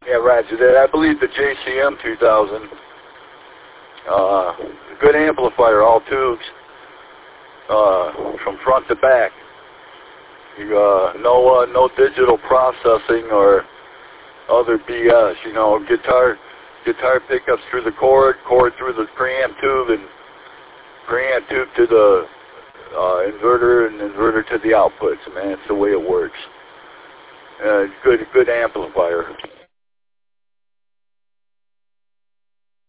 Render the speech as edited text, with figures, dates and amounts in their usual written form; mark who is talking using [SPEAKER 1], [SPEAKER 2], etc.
[SPEAKER 1] Yeah, roger that. I believe the JCM 2000. Good amplifier, all tubes, from front to back. No digital processing or other BS. You know, guitar pickups through the cord through the preamp tube, and preamp tube to the inverter, and inverter to the outputs. Man, it's the way it works. Good amplifier.